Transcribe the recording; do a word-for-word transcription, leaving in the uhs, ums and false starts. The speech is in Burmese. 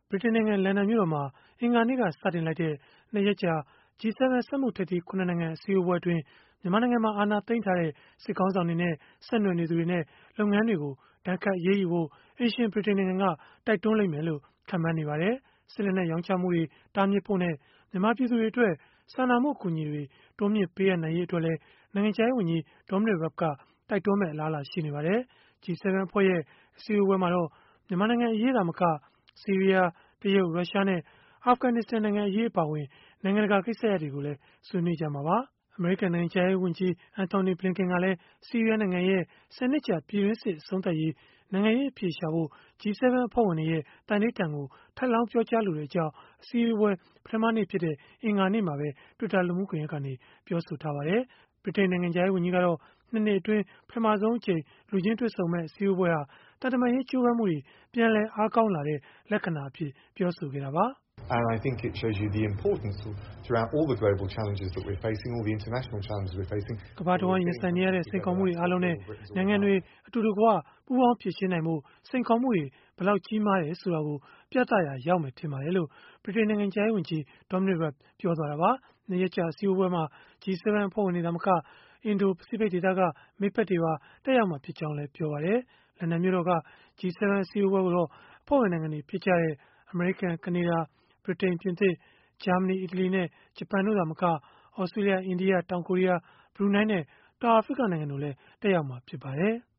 ဗြိတိန်နိုင်ငံလန်ဒန်မြို့တော်မှာအင်္ဂါနေ့ကစတင်လိုက်တဲ့နှစ်ရက်ကြာ G 7 စက်မှုထိပ်သီး ၇ နိုင်ငံအစည်းအဝေးအတွင်းမြန်မာနိုင်ငံမှာအာဏာသိမ်းထားတဲ့စစ်ခေါင်းဆောင်တွေနဲ့ဆက်နွယ်နေသူတွေနဲ့လုပ်ငန်းတွေကိုဒဏ်ခတ်အရေးယူဖို့အိမ်ရှင်ဗြိတိန်နိုင်ငံကတိုက်တွန်းလိမ့်မယ်လို့ခန့်မှန်းနေပါတယ်။စစ်လက်နက်ရောင်းချမှုတွေတားမြစ်ဖို့နဲ့မြန်မာပြည်သူတွေအတွက်စာနာမှုအကူအညီတွေတိုးမြှင့်ပေးအပ်နိုင်ရေးအတွက်လည်းနိုင်ငံခြားရေးဝန်ကြီး Dominic Raab ကတိုက်တွန်းမယ့်အလားအလာရှိနေပါတယ်။ G 7 အဖွဲ့ရဲ့အစည်းအဝေးမှာတော့မြန်မာနိုင်ငံအရေးသာမကဆီးရီးယားတရုတ်ရုရှားနဲ့အာဖဂန်နစ္စတန်နိုင်ငံအရေးအပါအဝင်နိုင်ငံတကာကိစ္စရပ်တွေကိုလည်းဆွေးနွေးကြမှာပါ။ အမေရိကန်နိုင်ငံခြားရေးဝန်ကြီး Antony Blinken ကလည်း ဆီးရီးယားနိုင်ငံရဲ့ ဆယ်နှစ်ကြာ ပြည်တွင်းစစ်အဆုံးသတ်ရေး နိုင်ငံရေးအဖြေရှာဖို့ G 7 အဖွဲ့ဝင်တွေရဲ့ သန္နိဋ္ဌာန်ကို ထပ်လောင်းပြောကြားလိုကြောင်း အစည်းအဝေးပထမနေ့ဖြစ်တဲ့ အင်္ဂါနေ့မှာပဲ Twitter လူမှုကွန်ရက်ကနေ ပြောဆိုထားပါတယ်။ ဗြိတိန်နိုင်ငံခြားရေးဝန်ကြီးကတော့၂ နှစ်အတွင်း ပထမဆုံးအကြိမ်လူချင်းတွေ့ဆုံမယ့် အစည်းအဝေးဟာသံတမန်ရေးကြိုးပမ်းမှုတွေပြန်လည်အားကောင်းလာတဲ့လက္ခဏာအဖြစ်ပြောဆိုခဲ့တာပါ။ And I think it shows you the importance of throughout all the global challenges that we're facing, all the international challenges we're facing. ကမ္ဘာတဝန်းရင်ဆိုင်နေရတဲ့စိန်ခေါ်မှုတွေအားလုံးနဲ့နိုင်ငံတွေအတူတကွပူးပေါင်းဖြေရှင်းနိုင်ဖို့စိန်ခေါ်မှုတွေဘယ်လောက်ကြီးမားတယ်ဆိုတာကိုပြသရာရောက်မယ်ထင်ပါတယ်လို့ဗြိတိန်နိုင်ငံခြားရေးဝန်ကြီး Dominic Raab ပြောသွားတာပါ။နှစ်ရက်ကြာအစည်းအဝေးမှာ G 7 အဖွဲ့ဝင်တွေသာမကအင်ဒိုပစိဖိတ်ဒေသကမိတ်ဖက်တွေပါတက်ရောက်မှာဖြစ်ကြောင်းလည်းပြောပါတယ်။ လန်ဒန်မြို့တော်က G 7 အစည်းအဝေးကိုတော့အဖွဲ့ဝင်နိုင်ငံတွေဖြစ်ကြတဲ့အမေရိကန်၊ ကနေဒါ၊ ဗြိတိန်၊ ပြင်သစ်၊ ဂျာမနီ၊ အီတလီနဲ့ဂျပန်တို့သာမကသြစတြေးလျ၊ အိန္ဒိယ၊ တောင်ကိုရီးယား၊ ဘရူနိုင်းနဲ့တောင်အာဖရိကနိုင်ငံတို့လည်းတက်ရောက်မှာဖြစ်ပါတယ်။